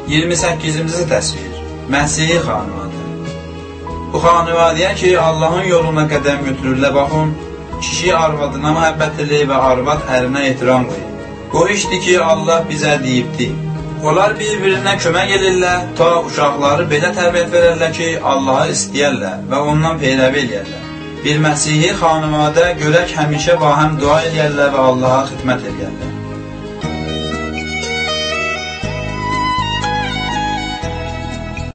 28-ci təsvir. Məsihi xanıvadə. Bu xanıvadəyə ki, Allahın yoluna qədəm götürürlər, baxın, kişi arvadına məhəbbət edir və arvad ərinə ehtiram qoyur. Bu işdir ki, Allah bizə deyibdir. Onlar bir-birinə kömək edirlər, ta uşaqları belə tərbiyyət verərlər ki, Allahı istəyərlər və ondan peyrəvi eləyərlər. Bir Məsihi xanıvadə görək həmişə vahəm dua edərlər və Allaha xidmət edərlər.